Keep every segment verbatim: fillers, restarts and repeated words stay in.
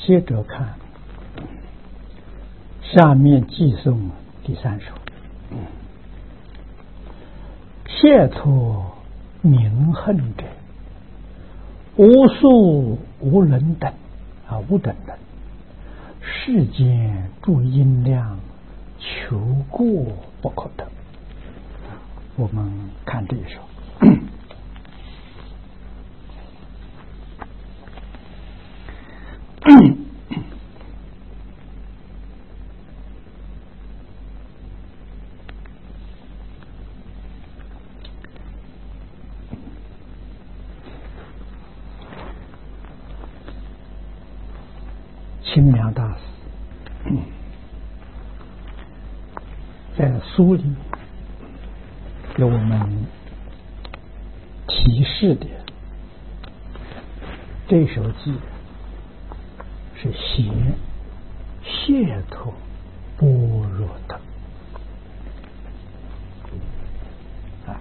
接着看下面寄送第三首。切错名恨者，无数无人等啊，无等等。世间诸阴量，求过不可得。我们看这一首。清凉大师在书里给我们提示的这首偈是写解脱般若的啊，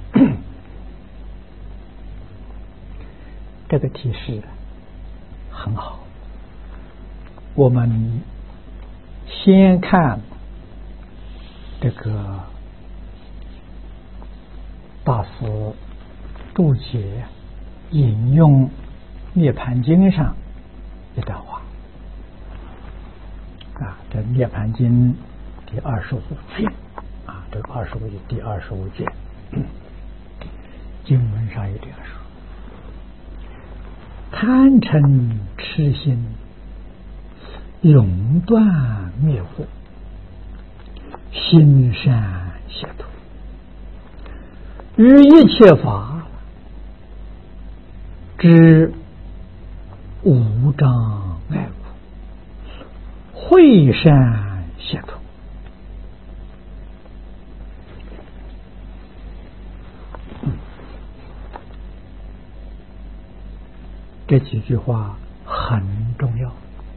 这个提示很好。我们先看这个大师注解引用《涅盘经》上一段话啊，这《涅盘经》第二十五卷啊，这个二十五卷第二十五卷经文上有这样说：贪嗔痴心永断灭惑，心善解脱，于一切法之无障碍故，慧善解脱。这几句话很重要，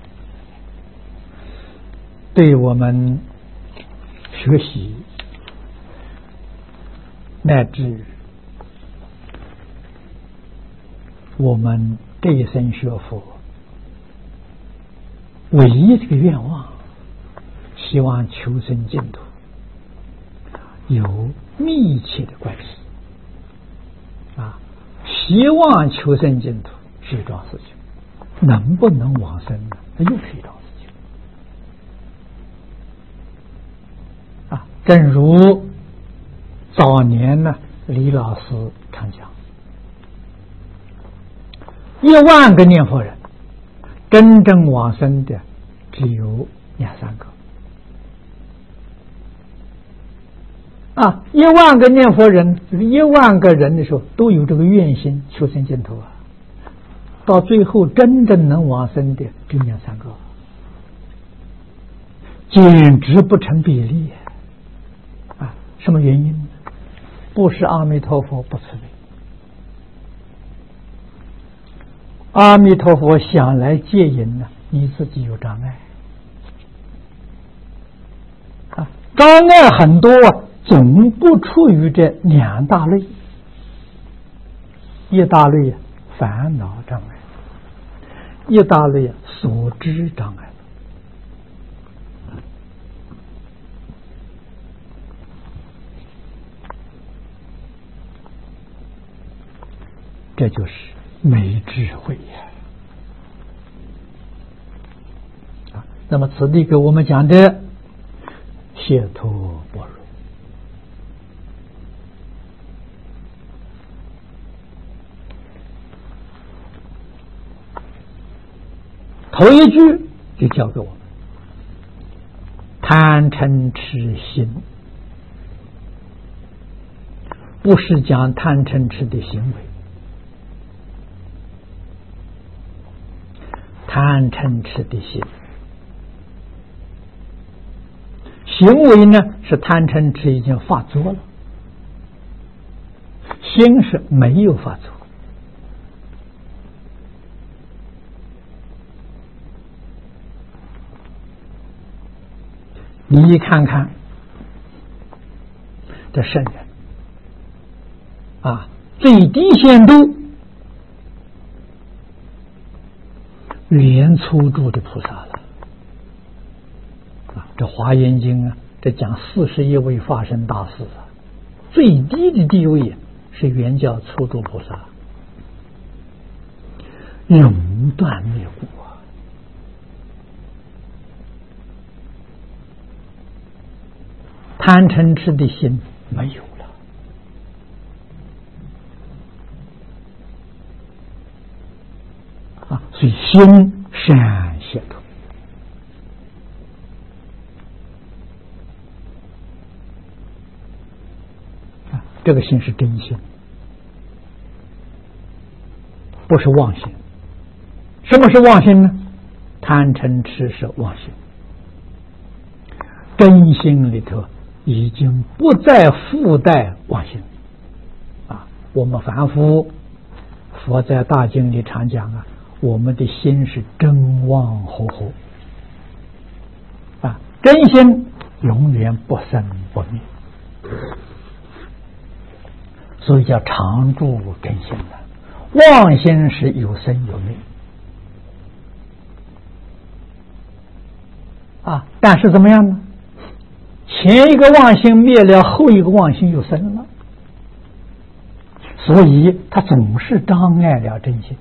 对我们学习乃至我们这一生学佛唯一这个愿望，希望求生净土，有密切的关系啊！希望求生净土是一桩事情，能不能往生呢？那又是一桩事情啊！正如早年呢，李老师常讲，一万个念佛人，真正往生的只有两三个啊！一万个念佛人，一万个人的时候都有这个愿心求生净土啊，到最后真正能往生的只有两三个，简直不成比例啊！什么原因呢？不是阿弥陀佛不慈悲，阿弥陀佛想来戒引呢，你自己有障碍啊，障碍很多啊，总不出于这两大类。一大类烦恼障碍，一大类所知障碍。这就是没智慧呀！啊，那么此地给我们讲的解脱般若，头一句就教给我们贪嗔痴心，不是讲贪嗔痴的行为。贪嗔痴的心，行为呢是贪嗔痴已经发作了，心是没有发作。你看看这圣人啊，最低限度连很粗住的菩萨了啊！这《华严经》啊，这讲四十一位法身大士啊，最低的地位啊是原教粗住菩萨，永断灭故啊！贪嗔痴的心没有了啊，所以心善解脱啊，这个心是真心，不是妄心。什么是妄心呢？贪嗔痴是妄心，真心里头已经不再附带妄心啊！我们凡夫，佛在大经里常讲啊，我们的心是真妄吼吼啊，真心永远不生不灭，所以叫常住真心的。妄心是有生有灭啊，但是怎么样呢？前一个妄心灭了，后一个妄心又生了，所以它总是障碍了真心。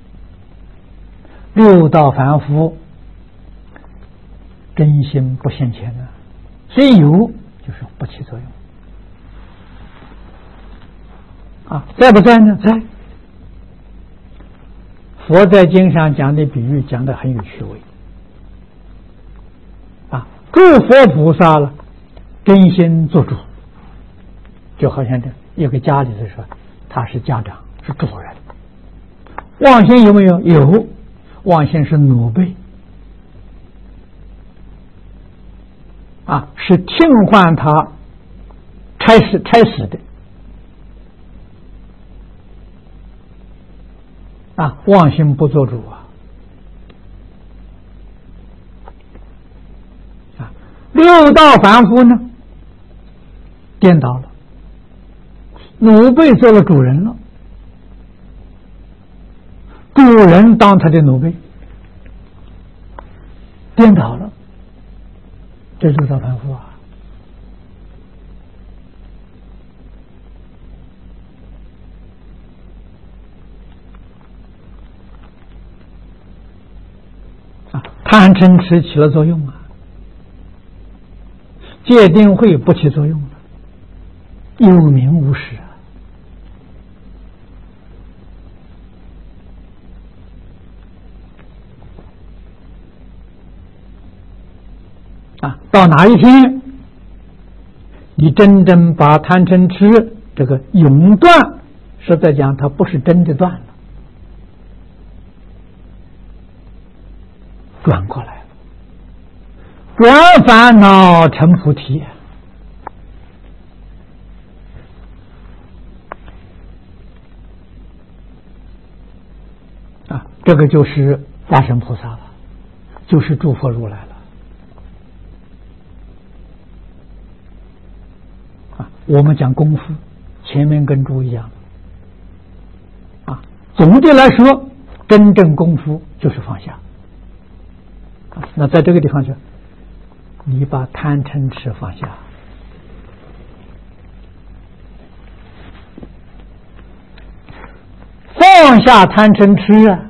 六道凡夫真心不现前呢，虽有就是不起作用啊，在不在呢？在。佛在经上讲的比喻讲的很有趣味啊，诸佛菩萨了，真心做主，就好像这一个家里头说，他是家长，是主人。妄心有没有？有，妄心是奴婢啊，是听唤他差使差使的啊，妄心不做主啊！啊，六道凡夫呢，颠倒了，奴婢做了主人了，主人当他的奴婢，颠倒了，这六道凡夫啊！贪嗔痴起了作用啊，戒定慧不起作用了，有名无实啊！啊，到哪一天你真正把贪嗔痴这个永断，实在讲它不是真的断了，转过来了，转烦恼成菩提啊！这个就是大乘菩萨了，就是诸佛如来了啊！我们讲功夫，前面跟诸一样啊。总的来说，真正功夫就是放下。那在这个地方就，你把贪嗔痴放下，放下贪嗔痴啊，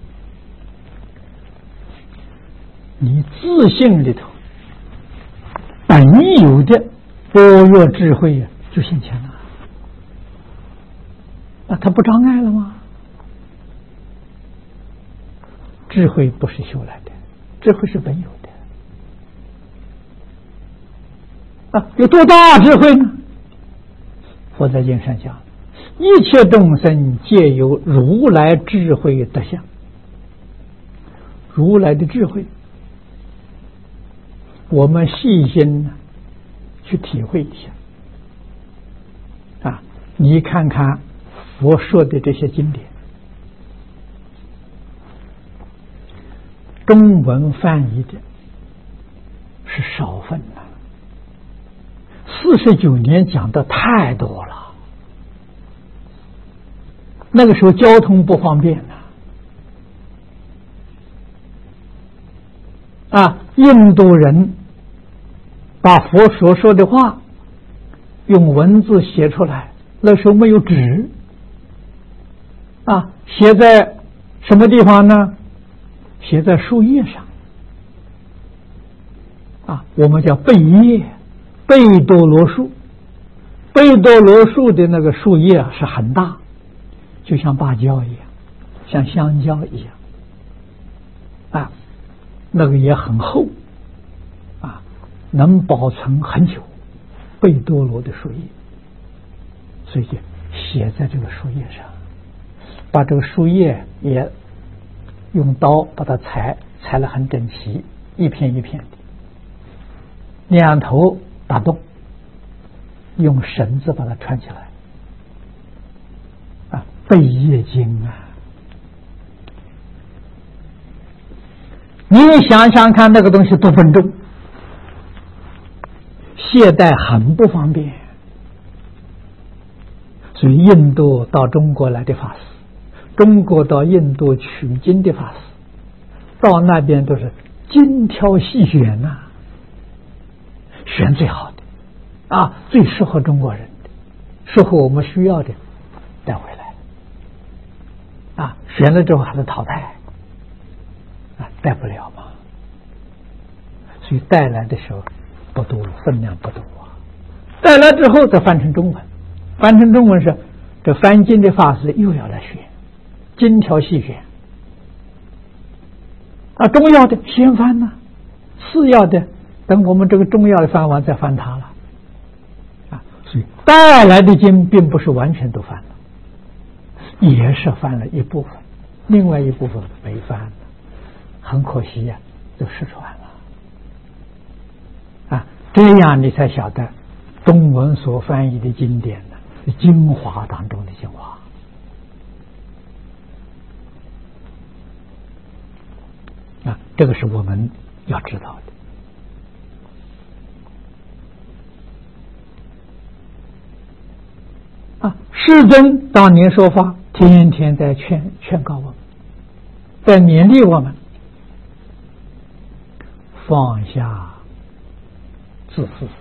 你自信里头本有的般若智慧啊，就现前了。那它不障碍了吗？智慧不是修来的，智慧是本有的啊！有多大智慧呢？佛在经上讲，一切众生皆有如来智慧德相。如来的智慧，我们细心去体会一下啊！你看看佛说的这些经典，中文翻译的是少分了，四十九年讲的太多了。那个时候交通不方便呐， 啊，印度人把佛所说的话用文字写出来，那时候没有纸啊，写在什么地方呢？写在树叶上啊，我们叫贝叶，贝多罗树。贝多罗树的那个树叶啊是很大，就像芭蕉一样，像香蕉一样啊，那个也很厚啊，能保存很久。贝多罗的树叶，所以就写在这个树叶上，把这个树叶也用刀把它裁裁得很整齐，一片一片的，两头打洞，用绳子把它穿起来啊，贝叶经啊，你想想看那个东西多笨重，携带很不方便，所以印度到中国来的法师，中国到印度取经的法师，到那边都是精挑细选呐、啊，选最好的啊，最适合中国人的，适合我们需要的带回来啊，选了之后还是淘汰啊，带不了嘛，所以带来的时候不多，分量不多啊。带来之后再翻成中文，翻成中文是这翻经的法师又要来选，精挑细选啊，中药的先翻呢、啊，次要的等我们这个中药的翻完再翻它了啊，所以带来的经并不是完全都翻了，也是翻了一部分，另外一部分没翻了，很可惜呀、啊，就失传了啊。这样你才晓得中文所翻译的经典呢，是精华当中的精华啊，这个是我们要知道的啊。世尊当年说法，天天在劝劝告我们，在勉励我们放下自私自利，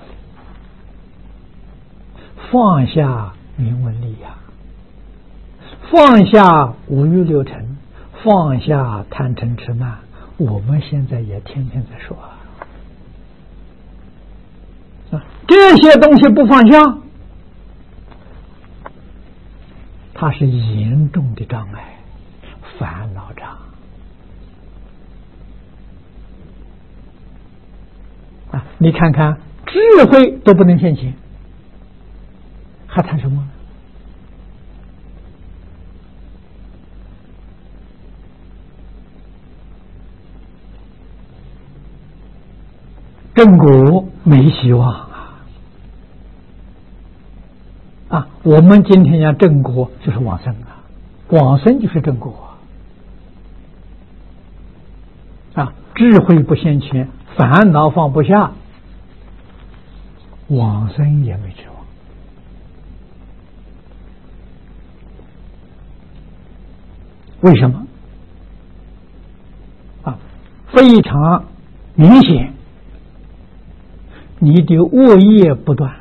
放下名闻利养，放下五欲六尘，放下贪嗔痴慢。我们现在也天天在说啊，这些东西不放下，它是严重的障碍，烦恼障啊！你看看，智慧都不能现前，还谈什么？正果没希望啊！啊，我们今天要正果就是往生啊，往生就是正果啊！智慧不现前，烦恼放不下，往生也没指望。为什么？啊，非常明显。你的恶业不断，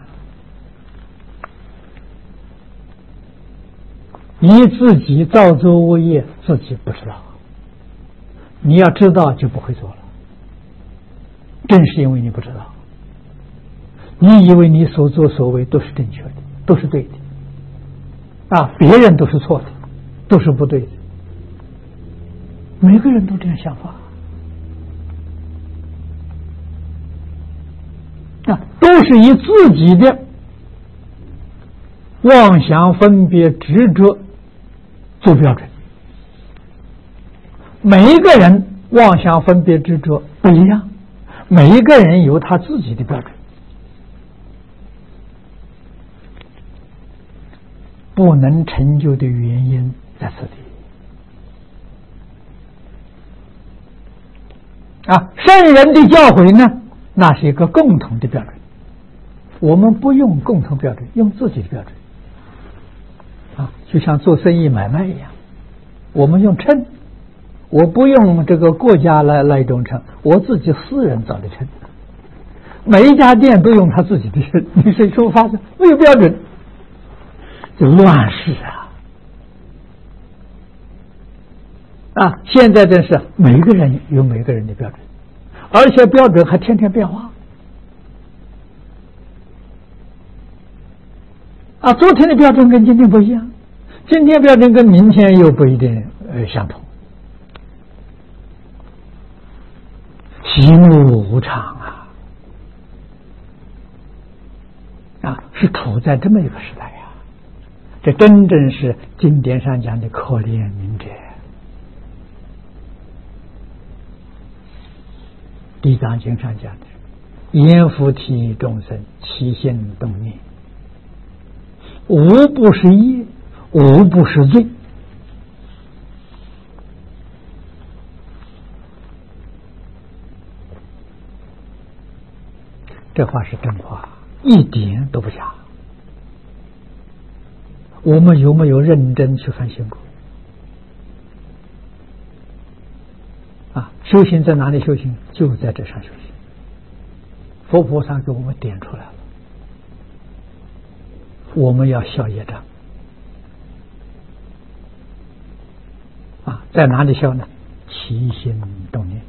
你自己造作恶业自己不知道，你要知道就不会做了。正是因为你不知道，你以为你所作所为都是正确的，都是对的啊，别人都是错的，都是不对的，每个人都这样想法啊，都是以自己的妄想分别执着做标准。每一个人妄想分别执着不一样，每一个人有他自己的标准，不能成就的原因在此地啊。圣人的教诲呢，那是一个共同的标准，我们不用共同标准，用自己的标准啊，就像做生意买卖一样，我们用称， 我不用这个国家来来忠诚，我自己私人造的称。每一家店都用他自己的称，你谁说发现没有标准，就乱世啊！啊，现在真是每个人有每个人的标准，而且标准还天天变化。啊，昨天的标准跟今天不一样，今天标准跟明天又不一定呃相同。喜怒无常啊，啊，是处在这么一个时代呀、啊，这真正是经典上讲的可怜悯者。地藏经上讲的，阎浮提众生，起心动念，无不是业，无不是罪。这话是真话，一点都不假。我们有没有认真去反省过？啊，修行在哪里修行？就在这上修行。佛菩萨给我们点出来了，我们要消业障。啊，在哪里消呢？起心动念。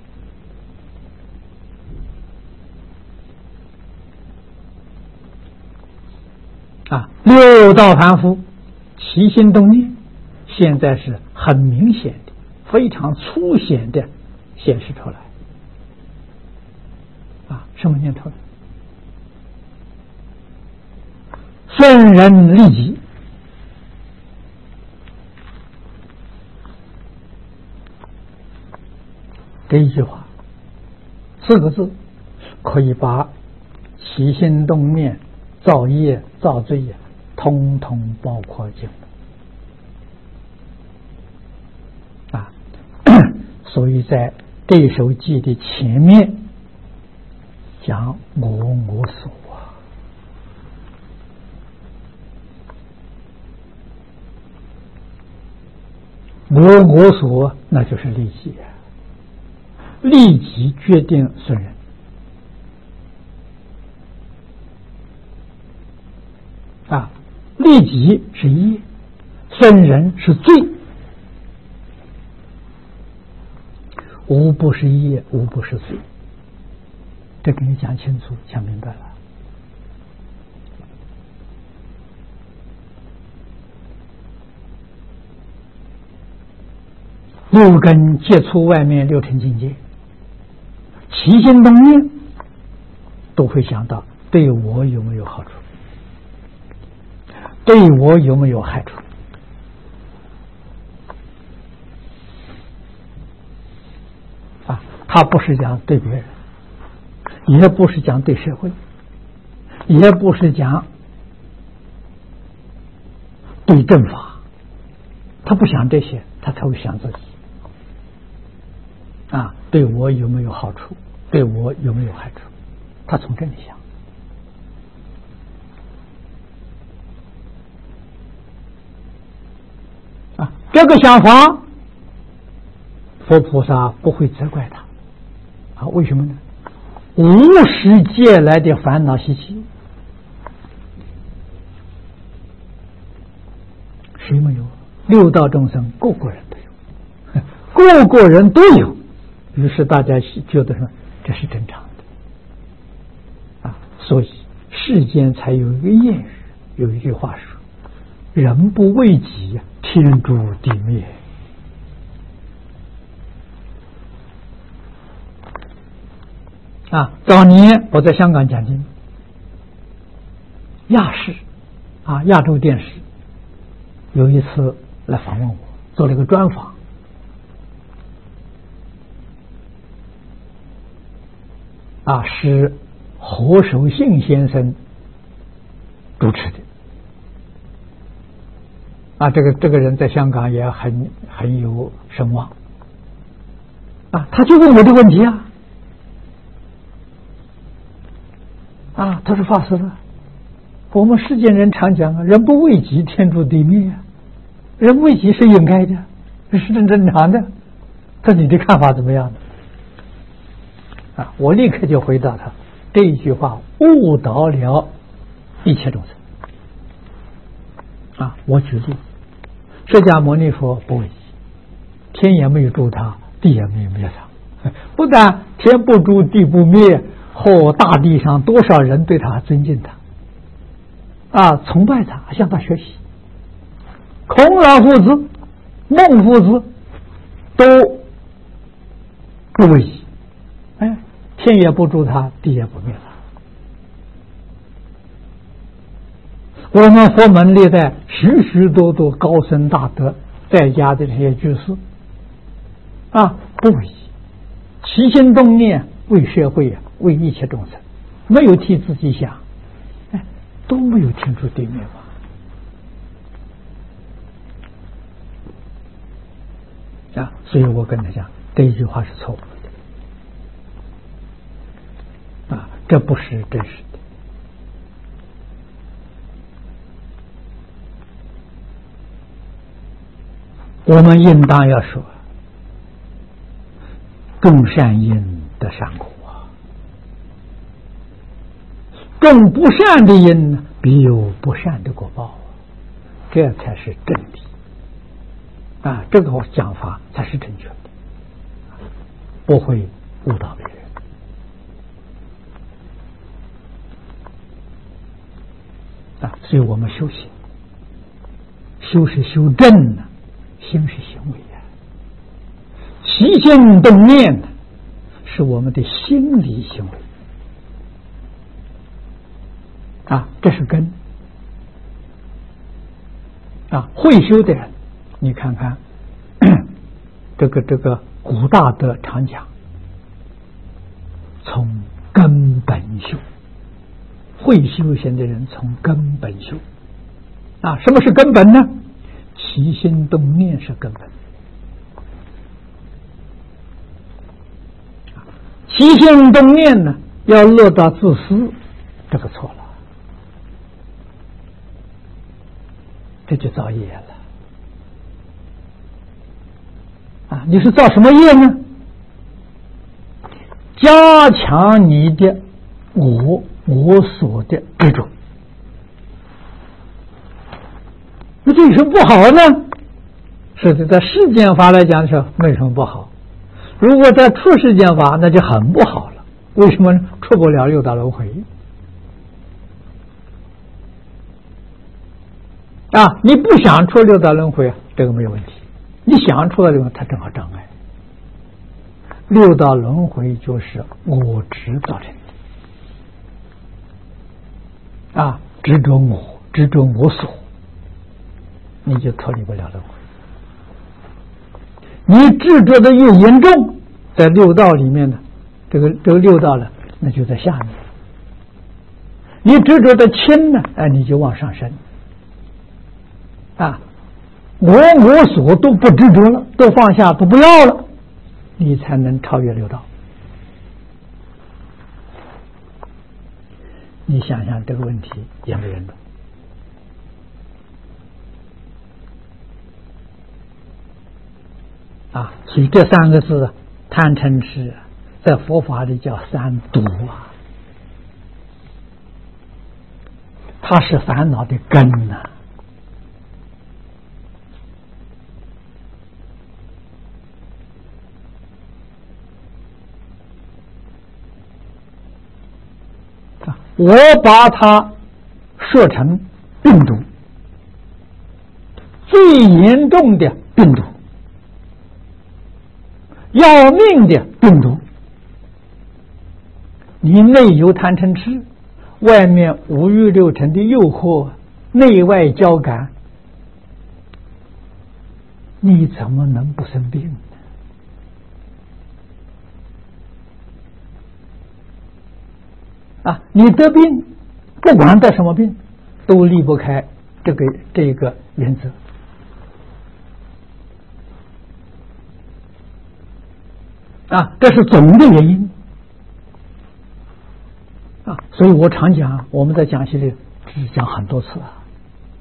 啊，六道凡夫起心动念，现在是很明显的、非常粗显的显示出来。啊，什么念头呢？顺人利己，这一句话，四个字，可以把起心动念、造业造罪业通通包括进来啊。所以在这首偈的前面讲我我所啊，我我所那就是利己，利己决定损人。啊，利己是业，损人是罪，无不是业，无不是罪。这给你讲清楚、讲明白了。六根接触外面六尘境界，起心动念都会想到对我有没有好处，对我有没有害处。啊，他不是讲对别人，也不是讲对社会，也不是讲对正法，他不想这些，他才会想自己。啊，对我有没有好处，对我有没有害处，他从这里想。啊，这个想法，佛菩萨不会责怪他。啊，为什么呢？无始借来的烦恼习气，谁没有？六道众生个个人都有，个个人都有。于是大家觉得说这是正常的。啊，所以世间才有一个谚语，有一句话说：“人不为己，天诛地灭。”啊，早年我在香港讲经，亚视啊，亚洲电视有一次来访问我，做了一个专访。啊，是何守信先生主持的。啊，这个这个人在香港也很很有声望。啊，他就问我的问题啊。啊，他说法师了，我们世间人常讲啊，人不为己，天诛地灭啊。人为己是应该的，是正正常的。 这你的看法怎么样呢？啊，我立刻就回答他，这一句话误导了一切众生。啊，我举例，释迦牟尼佛不为意，天也没有助他，地也没有灭他，不但天不诛地不灭，后大地上多少人对他尊敬他，啊，崇拜他，向他学习。孔老夫子、孟夫子都不为意，哎，天也不助他，地也不灭他。我们佛门历代许许多多高僧大德在家的这些居士啊，不为意，起心动念为社会啊，为一切众生，没有替自己想，哎，都没有天诛地灭吧？啊，所以我跟他讲，这一句话是错误的，啊，这不是真实的。我们应当要说，种善因得善果啊，种不善的因呢，必有不善的果报，这才是真理啊！这个讲法才是正确的，不会误导别人啊！所以我们修行，修是修正呢。心是行为啊，起心动念是我们的心理行为啊，这是根啊。会修的人，你看看这个这个古大德常讲，从根本修。会修行的人从根本修啊，什么是根本呢？起心动念是根本，起心动念呢，要落到自私，这个错了，这就造业了啊！你是造什么业呢？加强你的我我所的执着。那这有什么不好呢？是的，在世间法来讲的时候没什么不好，如果在出世间法那就很不好了。为什么呢？出不了六道轮回啊！你不想出六道轮回，这个没有问题，你想出来的话它正好障碍。六道轮回就是我执造成的啊，执着我，执着我所，你就脱离不了轮回。你执着的越严重，在六道里面呢，这个这个六道呢，那就在下面。你执着的轻呢，哎，你就往上升。啊，我我所都不执着了，都放下，都不要了，你才能超越六道。你想想这个问题严不严重？啊，所以这三个字贪嗔痴在佛法里叫三毒啊，它是烦恼的根呐、啊。我把它说成病毒，最严重的病毒，要命的病毒。你内有贪嗔痴，外面五欲六尘的诱惑，内外交感，你怎么能不生病呢？啊，你得病，不管得什么病，都离不开这个这个原则。啊，这是总的原因。啊，所以我常讲，我们在讲习里只讲很多次啊，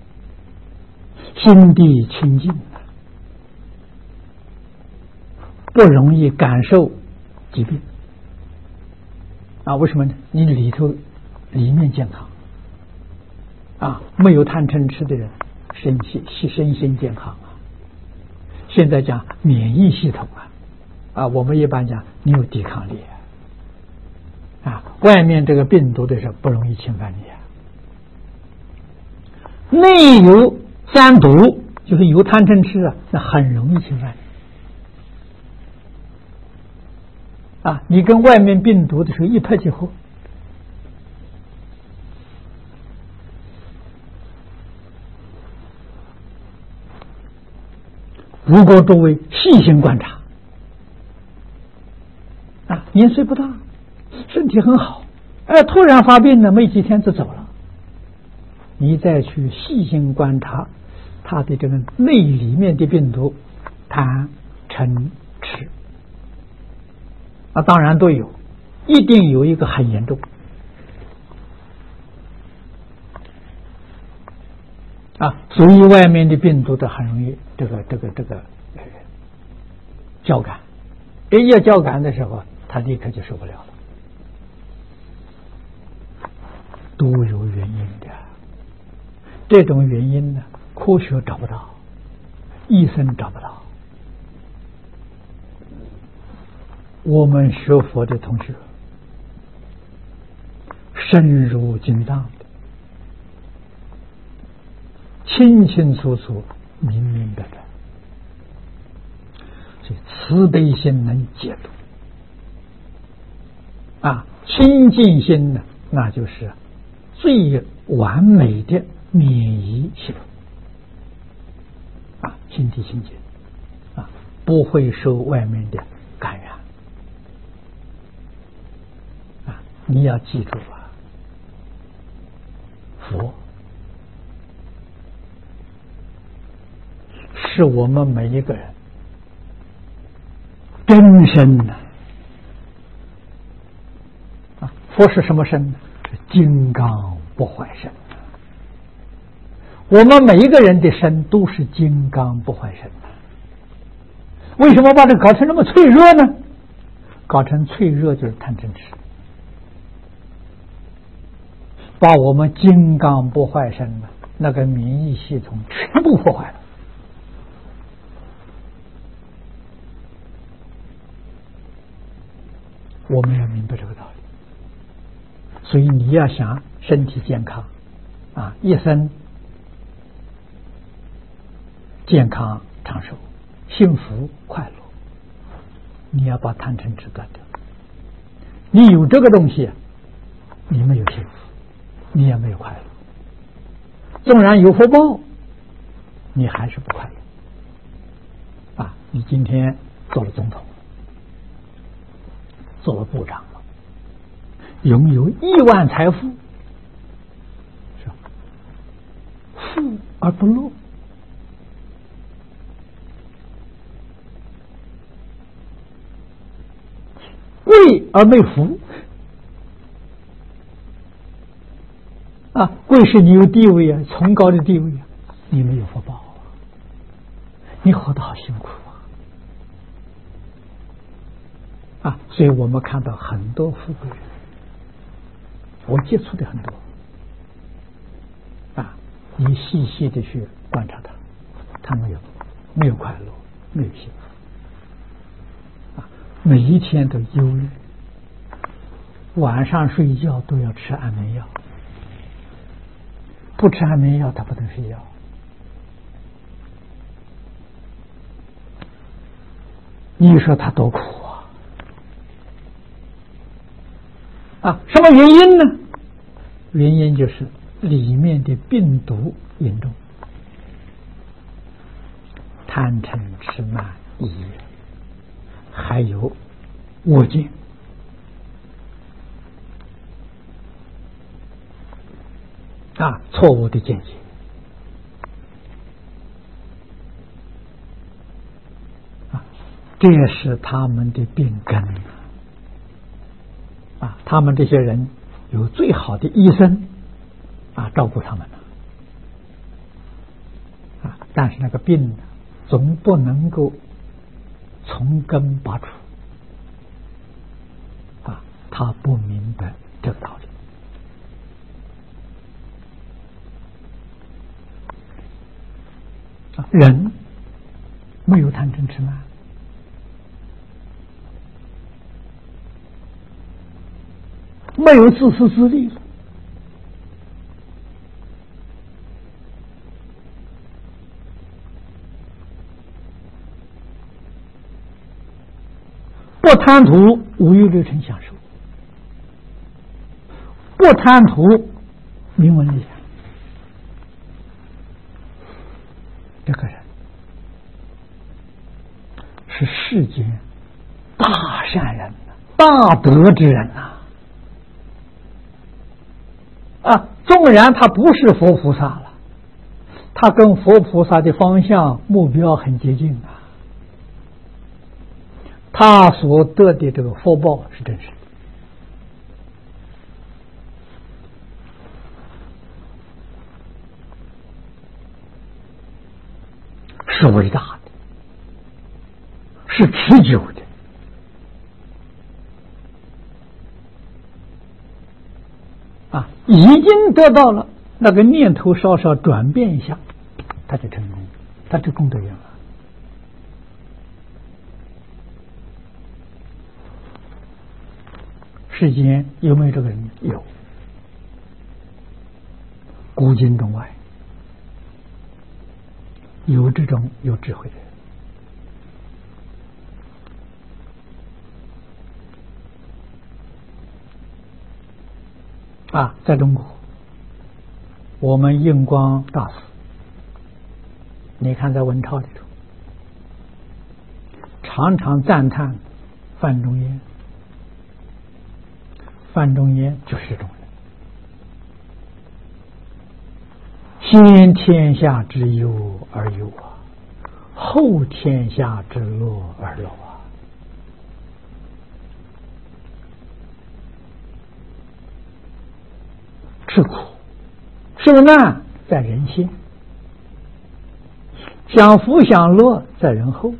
心地清净，不不容易感受疾病啊？为什么呢？你里头里面健康啊，没有贪嗔痴的人，身心身心健康啊。现在讲免疫系统啊，啊，我们一般讲你有抵抗力啊，外面这个病毒的时候不容易侵犯你啊。内有三毒，就是有贪嗔痴啊，那很容易侵犯你啊。你跟外面病毒的时候一拍即合。如果诸位细心观察啊，年岁不大，身体很好，哎，突然发病了，没几天就走了。你再去细心观察他的这个内里面的病毒，贪嗔痴啊，当然都有，一定有一个很严重啊，所以外面的病毒的很容易这个这个这个呃交感，一要交感的时候，他立刻就受不了了，都有原因的。这种原因呢，科学找不到，医生找不到。我们学佛的同学深入经藏的，清清楚楚、明明白白，所以慈悲心能解毒啊，清净心呢，那就是最完美的免疫系统啊，心地清净啊，不会受外面的感染啊。你要记住啊，佛是我们每一个人真身呢啊。佛是什么身呢？是金刚不坏身。我们每一个人的身都是金刚不坏身的，为什么把这搞成那么脆弱呢？搞成脆弱就是贪嗔痴，把我们金刚不坏身的那个免疫系统全部破坏了。我们要明白这个道理，所以你要想身体健康啊，一生健康长寿、幸福快乐，你要把贪嗔痴断掉。你有这个东西，你没有幸福，你也没有快乐。纵然有福报，你还是不快乐啊！你今天做了总统，做了部长了，拥有亿万财富，是吧？富而不乐，贵而没福啊！贵是你有地位啊，崇高的地位啊，你没有福报啊，你活得好辛苦啊！啊，所以我们看到很多富贵人，我接触的很多啊，你细细的去观察他，他没有没有快乐，没有幸福。每一天都忧虑，晚上睡觉都要吃安眠药，不吃安眠药他不能睡觉。你说他多苦啊！啊，什么原因呢？原因就是里面的病毒严重，贪嗔痴慢疑，还有我见啊，错误的见解啊，这是他们的病根啊。他们这些人有最好的医生啊，照顾他们啊，但是那个病总不能够从根拔除啊，他不明白这个道理。啊，人没有贪嗔痴慢，没有自私自利了。不贪图五欲六尘享受，不贪图名闻利养，这个人是世间大善人、大德之人呐！啊，纵然他不是佛菩萨了，他跟佛菩萨的方向目标很接近啊。他所得的这个福报是真实的，是伟大的，是持久的。啊，已经得到了，那个念头稍稍转变一下，他就成功，他就功德圆满。世间有没有这个人？有，古今中外有这种有智慧的人啊。在中国，我们印光大师，你看在文钞里头，常常赞叹范仲淹。范仲淹就是这种人，先天下之忧而忧啊，后天下之乐而乐啊。吃苦受难在人先，享福享乐在人后。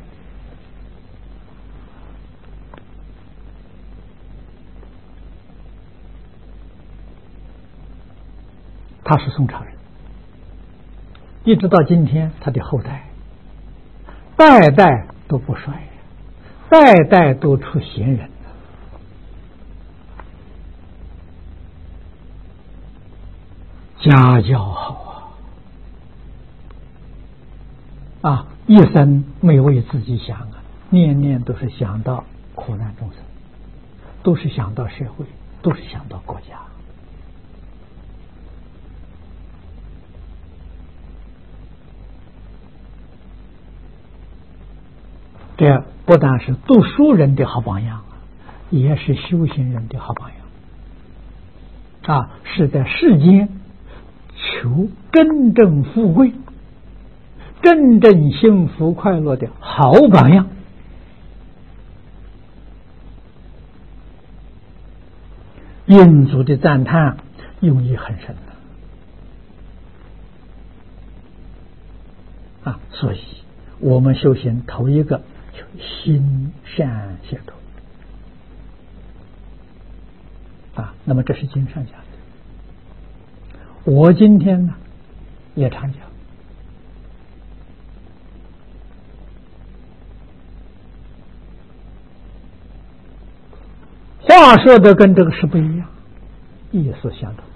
他是宋朝人，一直到今天，他的后代代代都不衰，代代都出贤人家教好啊！啊，一生没为自己想啊，念念都是想到苦难众生，都是想到社会，都是想到国家。这不但是读书人的好榜样，也是修行人的好榜样啊！是在世间求真正富贵、真正幸福快乐的好榜样。印祖的赞叹用意很深啊！所以我们修行头一个就心善解脱啊，那么这是经上讲的。我今天呢也常讲，话说的跟这个是不一样，意思相同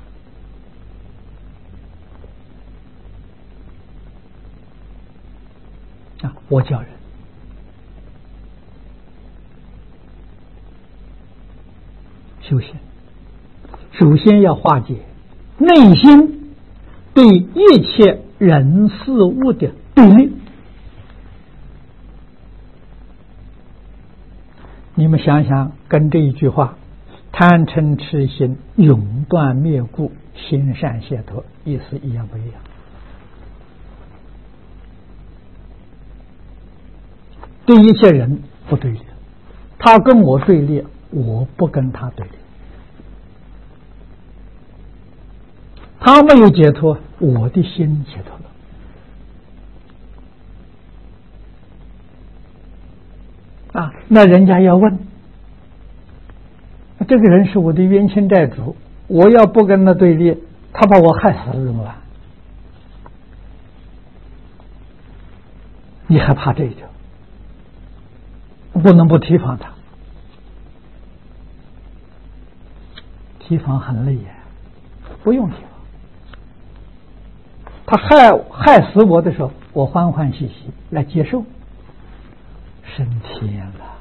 啊。我教人修行，首先要化解内心对一切人事物的对立。你们想想，跟这一句话贪嗔痴心永断灭故，心善解脱意思一样不一样？对一切人不对立，他跟我对立，我不跟他对立。他没有解脱，我的心解脱了。 那人家要问，这个人是我的冤亲债主，我要不跟他对立，他把我害死了怎么办？你还怕这个？不能不提防他，提防很累呀，不用提防。他害害死我的时候，我欢欢喜喜来接受，升天了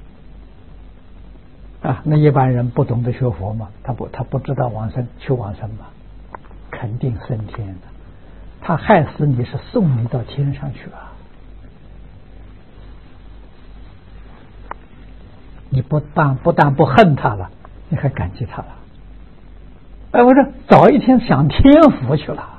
啊！那一般人不懂得学佛嘛，他不他不知道往生求往生嘛，肯定升天的。他害死你是送你到天上去啊！你不但不但不恨他了，你还感激他了。哎，我说早一天享天福去了。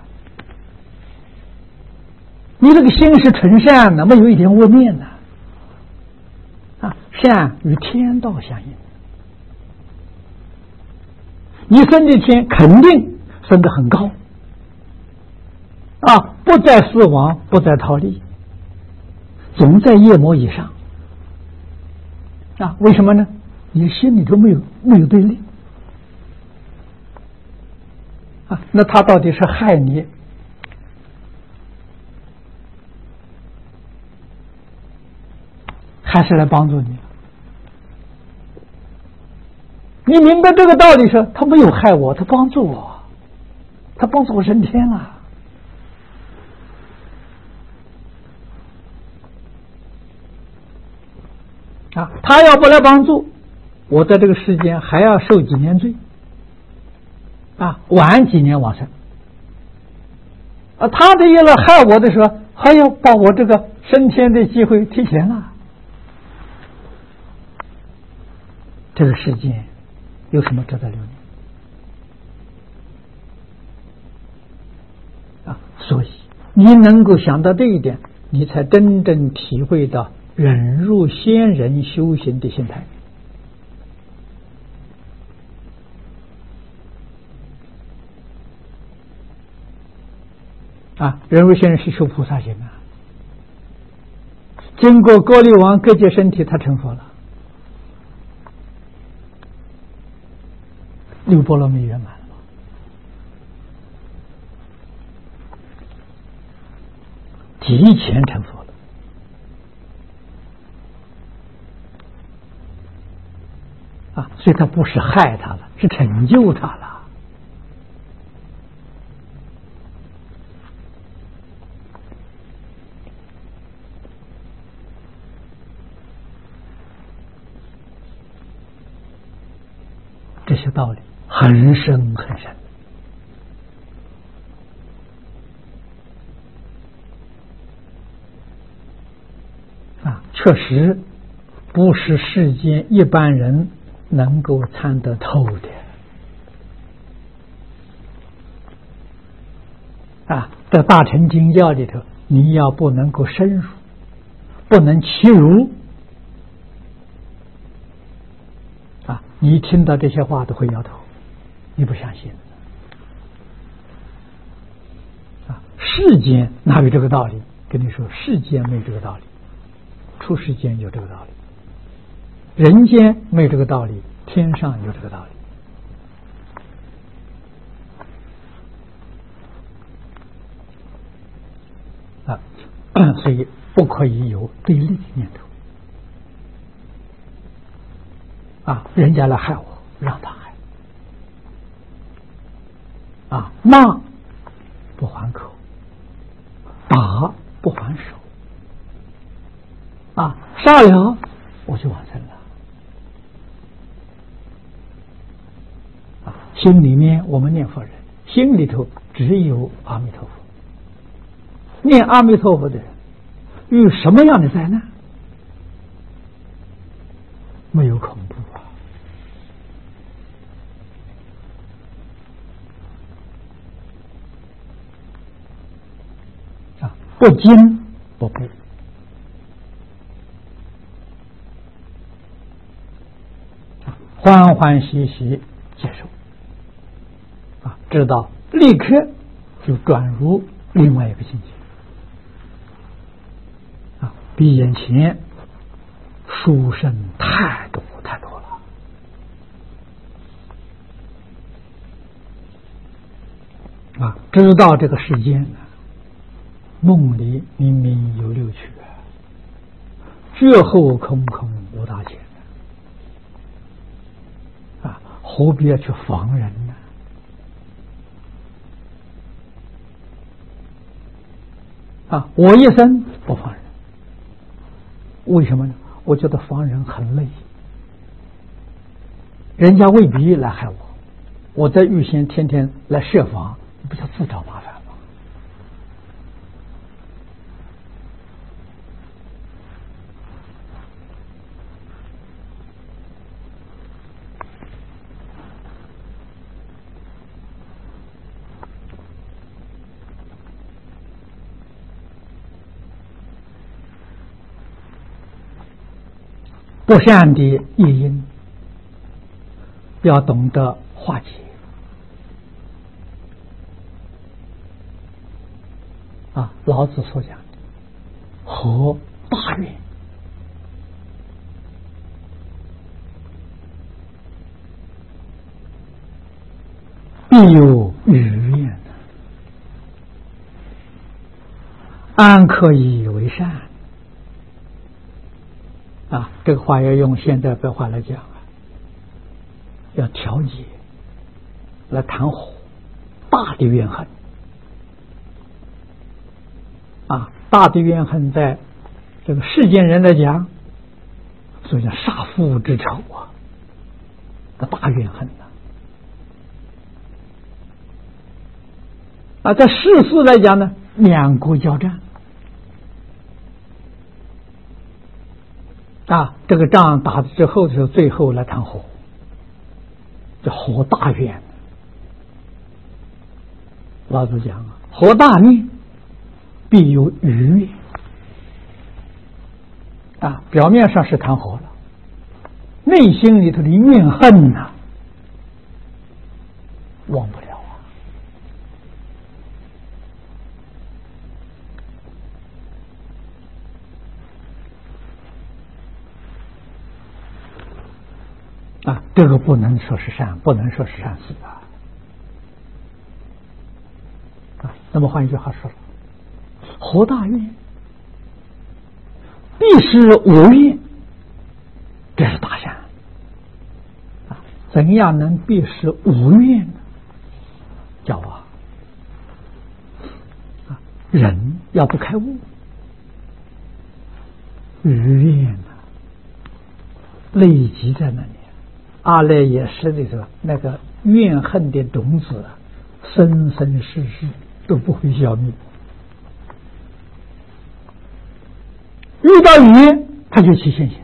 你这个心是纯善的，没有一点恶念的啊，善与天道相应。你升的天肯定升得很高啊，不在死亡，不在逃离，总在夜魔以上啊。为什么呢？你心里头没有没有对立啊。那他到底是害你，还是来帮助你？你明白这个道理时，他没有害我，他帮助我，他帮助我升天了啊！他要不来帮助我，在这个世间还要受几年罪啊，晚几年往生啊！他这一来害我的时候，还要把我这个升天的机会提前了。这个世界有什么值得留恋啊？所以你能够想到这一点，你才真正体会到忍辱仙人修行的心态啊！忍辱仙人是修菩萨行啊，经过高丽王各界身体，他成佛了。六波罗蜜圆满了，提前成佛了啊！所以他不是害他了，是成就他了。这些道理很深很深啊，确实不是世间一般人能够参得透的啊。在大乘经教里头，你要不能够深入，不能其如啊，你听到这些话都会摇头，你不相信啊？世间哪有这个道理？跟你说，世间没有这个道理，出世间有这个道理，人间没有这个道理，天上有这个道理啊，所以不可以有对立的念头啊！人家来害我，让他害啊！骂不还口，打不还手啊！杀了我就完成了啊！心里面我们念佛人，心里头只有阿弥陀佛。念阿弥陀佛的人遇什么样的灾难没有恐怖啊！啊，不惊不怖啊，欢欢喜喜接受啊，知道立刻就转入另外一个境界。比眼前殊胜太多太多了啊！知道这个世间呢，梦里明明有六趣，觉后空空无大千啊，何必要去防人呢？啊，我一生不防人，为什么呢？我觉得防人很累，人家未必来害我，我在预先天天来设防，不叫自找麻烦吗？不善的业因要懂得化解啊，老子所讲的和大愿，必有余愿，安可以为善啊，这个话要用现代白话来讲啊，要调节，来谈和大的怨恨啊，大的怨恨在这个世间人来讲，所以叫杀父之仇啊，这大怨恨呐啊，在世事来讲呢，两国交战。啊，这个仗打之后的时候，最后来谈和，叫和大愿。老子讲啊，和大愿必有余愿啊，表面上是谈和了，内心里头的怨恨呐、啊，忘不了。啊，这个不能说是善，不能说是善事啊！啊，那么换一句话说，和大愿必是无愿，这是大善啊！怎样能必是无愿呢？叫啊，啊，人要不开悟，余愿呢，累积在那里。阿赖耶识里头那个怨恨的种子，生生世世都不会消灭。遇到语，他就起现行。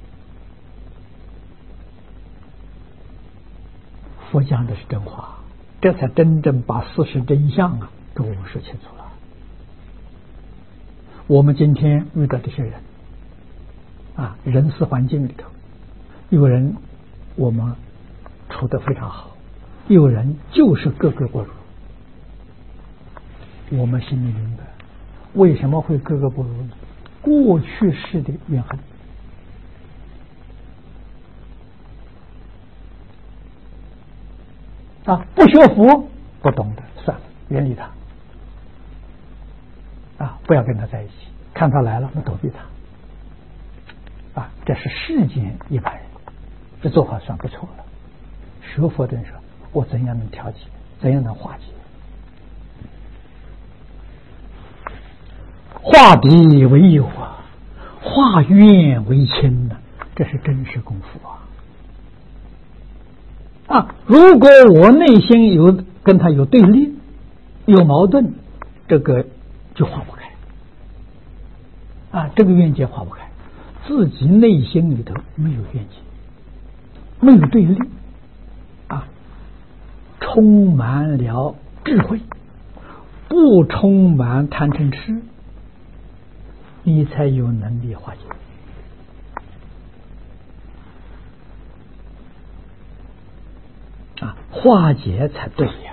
佛讲的是真话，这才真正把事实真相啊给我们说清楚了。我们今天遇到这些人啊，人事环境里头，有人我们处得非常好，有人就是格格不入。我们心里明白，为什么会格格不入呢？过去式的怨恨啊，不学佛不懂的，算了，远离他啊，不要跟他在一起，看他来了，我躲避他啊，这是世间一般人。这做法算不错了。学佛的人说，我怎样能调节，怎样能化解？化敌为友啊，化怨为亲呢、啊，这是真实功夫啊！啊，如果我内心有跟他有对立、有矛盾，这个就化不开啊，这个怨结化不开，自己内心里头没有怨结。没有对立啊，充满了智慧，不充满贪嗔痴，你才有能力化解啊，化解才对呀！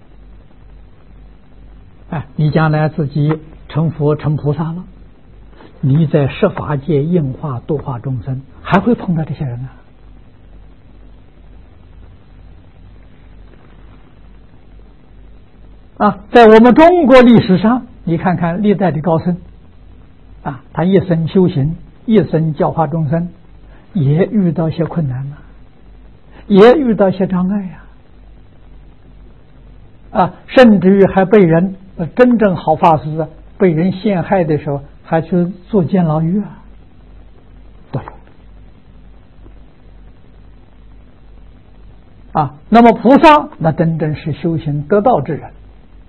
哎，你将来自己成佛成菩萨了， 你在十法界应化度化众生，还会碰到这些人啊？啊，在我们中国历史上，你看看历代的高僧啊，他一生修行，一生教化众生，也遇到一些困难了，也遇到一些障碍呀、啊，啊，甚至于还被人真正好法师啊，被人陷害的时候，还去做监牢狱啊，都有啊。那么菩萨那真正是修行得道之人，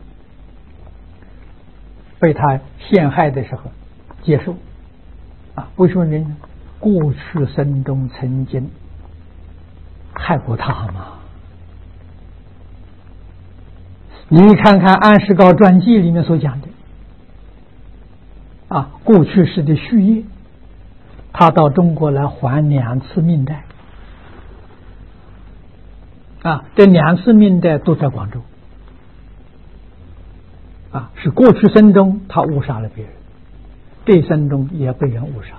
被他陷害的时候接受啊，为什么原因？过去生中曾经害过他嘛。你看看安世高传记里面所讲的啊，过去世的续业，他到中国来还两次命债啊，这两次命债都在广州啊，是过去生中他误杀了别人，这生中也被人误杀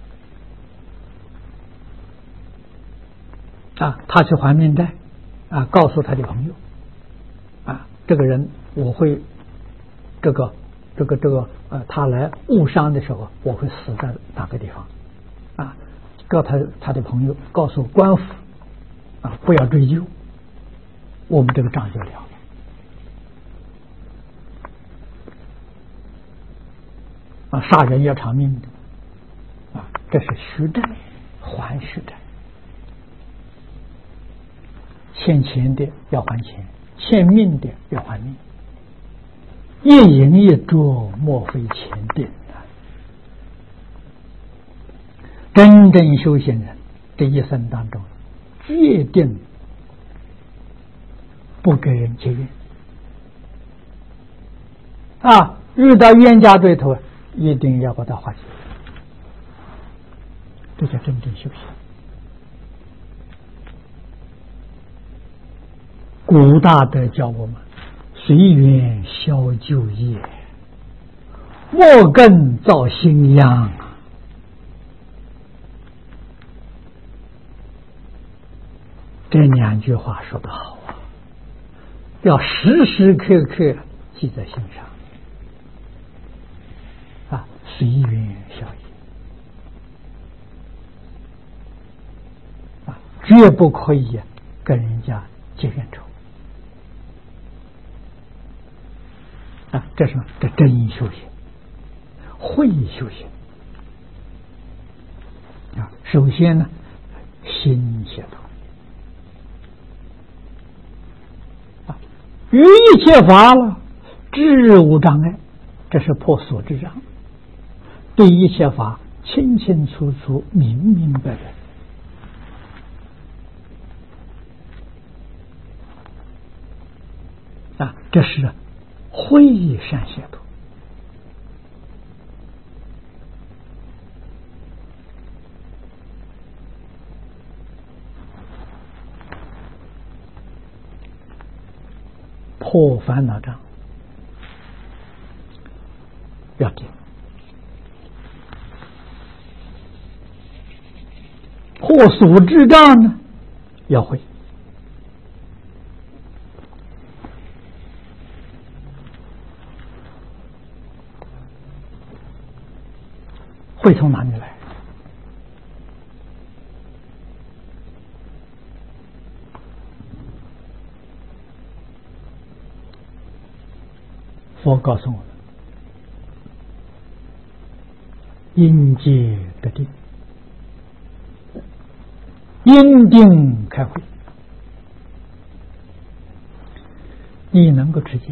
啊，他去还命债啊，告诉他的朋友啊，这个人我会这个这个这个呃，他来误伤的时候，我会死在哪个地方啊？告他他的朋友告诉官府啊，不要追究，我们这个账就了了。啊，杀人要偿命的啊，这是续债还续债，欠钱的要还钱，欠命的要还命，一饮一啄莫非前定啊！真正修行人这一生当中，决定不给人结怨啊！遇到冤家对头，一定要把它化解，这叫真正修行。古大德教我们随缘消旧业，莫更造新殃。这两句话说得好啊，要时时刻刻记在心上啊，随缘消业啊，绝不可以跟人家结怨仇啊，这是这真修行，会修行啊。首先呢，心解脱啊，于一切法了，知无障碍，这是破所知障，对一切法清清楚楚、明明白白啊，这是会善解脱。破烦恼障要定，破所知障呢要会。会从哪里来？佛告诉我们，因戒得定，因定开慧。你能够持戒，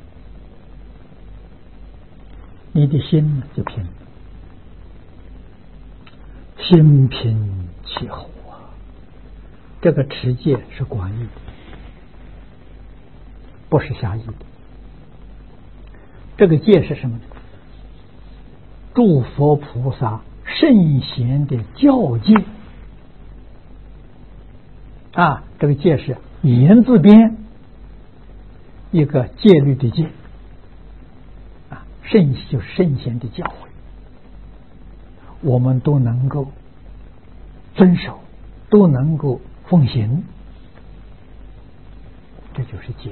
你的心就平了。心平气候啊，这个持戒是广义的，不是狭义的。这个戒是什么呢？诸佛菩萨圣贤的教戒啊，这个戒是言字边一个戒律的戒啊，圣就是圣贤的教诲我们都能够遵守，都能够奉行，这就是戒。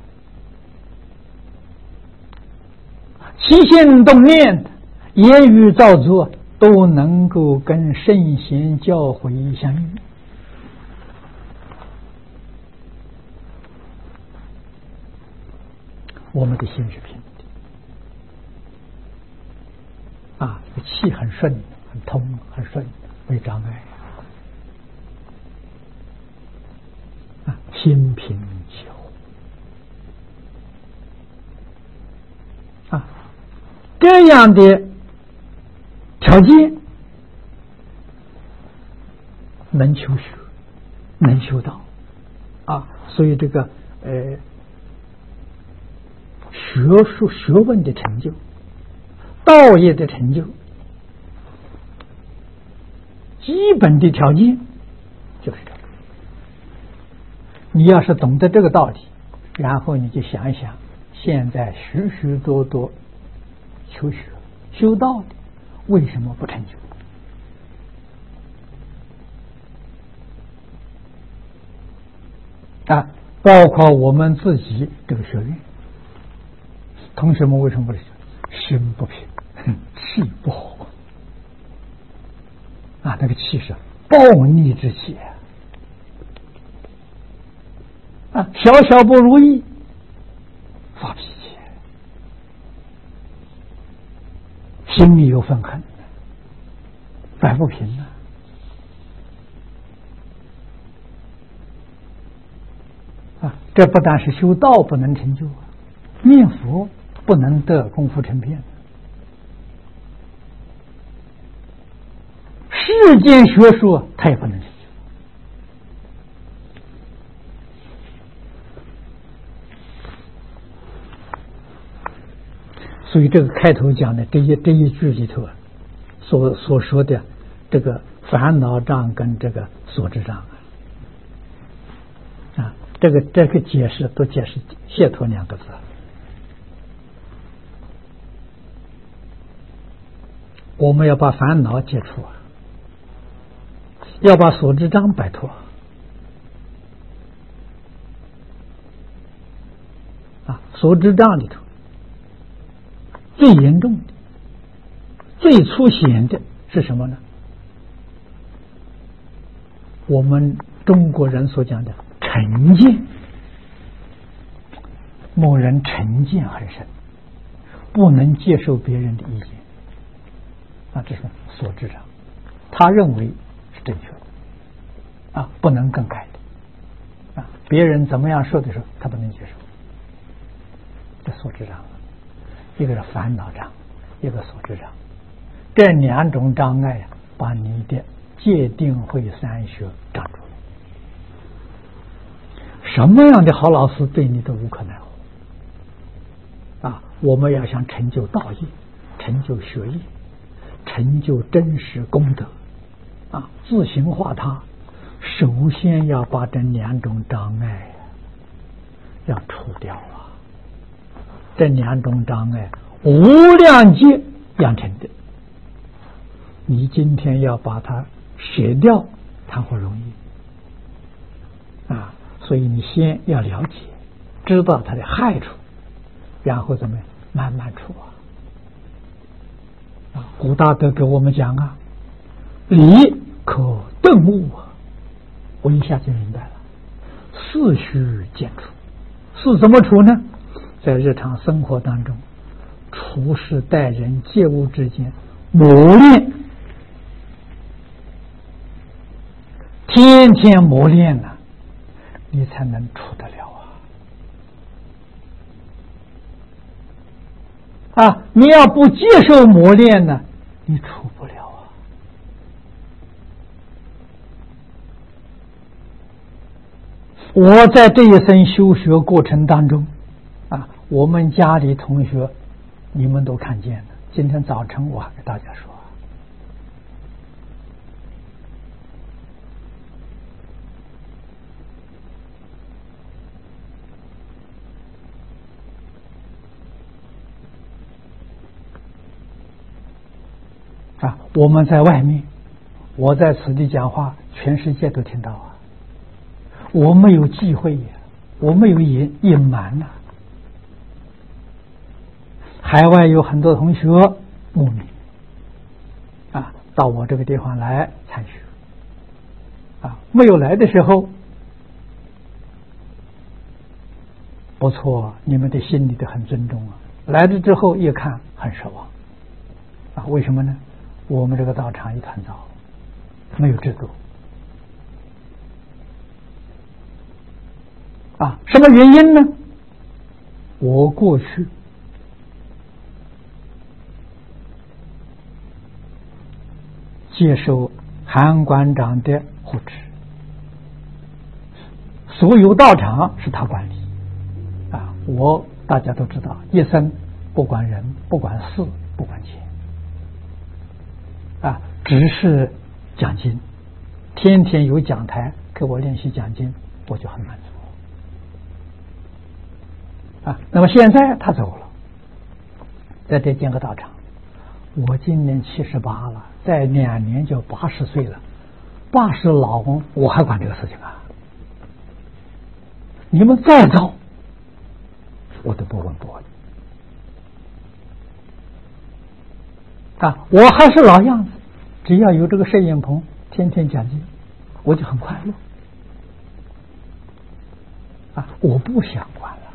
起心动念、言语造作都能够跟圣贤教诲相应。我们的心是平的啊，气很顺、很通、很顺，没障碍啊，心平气和啊，这样的条件能求学，能修道啊，所以这个呃。学术学问的成就，道业的成就，基本的条件就是这个。你要是懂得这个道理，然后你就想一想，现在许许多多求学修道的为什么不成就啊？包括我们自己这个学院。同学们为什么不是心不平，气不和啊？那个气是暴逆之气啊！小小不如意发脾气，心里有愤恨，摆不平啊！啊，这不但是修道不能成就啊，念佛不能得功夫成片，世间学说他也不能成就。所以这个开头讲的这一这一句里头啊，所所说的这个烦恼障跟这个所知障啊，这个这个解释都解释解脱两个字。我们要把烦恼解除，要把所知障摆脱啊！所知障里头最严重的、最粗显的是什么呢？我们中国人所讲的成见，某人成见很深，不能接受别人的意见。啊，这是所知障，他认为是正确的，啊，不能更改的，啊，别人怎么样说的时候，他不能接受，这所知障，一个是烦恼障，一个所知障，这两种障碍呀，把你的戒定慧三学障住了。什么样的好老师对你都无可奈何，啊，我们要想成就道业，成就学业。成就真实功德啊，自行化他，首先要把这两种障碍要除掉啊！这两种障碍无量劫养成的，你今天要把它舍掉，谈何容易啊！所以你先要了解，知道它的害处，然后怎么样慢慢除啊！古大德给我们讲啊，理可顿悟啊，我一下就明白了。事须见除，是怎么除呢？在日常生活当中，处事待人接物之间磨练，天天磨练呢、啊，你才能除得了啊！啊，你要不接受磨练呢，你除不了啊！我在这一生修学过程当中，啊，我们家里同学，你们都看见了。今天早晨我还给大家说， 啊，我们在外面，我在此地讲话，全世界都听到啊。我没有忌讳呀，我没有隐隐瞒呐。海外有很多同学慕名啊，到我这个地方来参学啊，没有来的时候，不错，你们的心里都很尊重啊。来了之后一看很失望啊，为什么呢？我们这个道场一团糟，没有制度啊。什么原因呢？我过去接受韩馆长的护持，所有道场是他管理啊。我大家都知道，一生不管人，不管事，不管钱啊，只是讲经，天天有讲台给我练习讲经，我就很满足啊。那么现在他走了，在这建个道场，我今年七十八了，再两年就八十岁了，八十老公我还管这个事情啊？你们再糟，我都不闻不问啊！我还是老样子，只要有这个摄影棚，天天讲经，我就很快乐啊！我不想管了，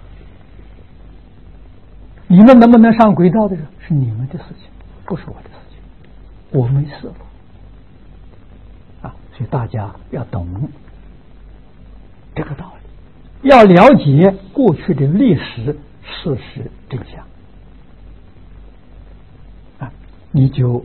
你们能不能上轨道的人是你们的事情，不是我的事情，我没事了啊！所以大家要懂这个道理，要了解过去的历史事实真相啊，你就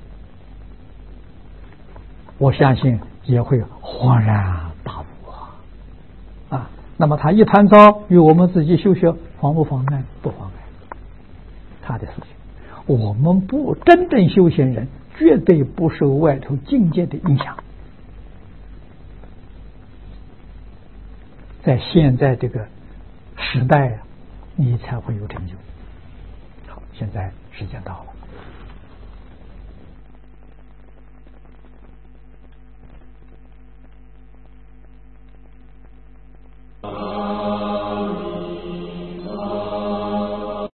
我相信也会恍然大悟啊！啊，那么他一谈糟与我们自己修学妨不妨碍？不妨碍，他的事情。我们不真正修行人，绝对不受外头境界的影响。在现在这个时代啊，你才会有成就。好，现在时间到了。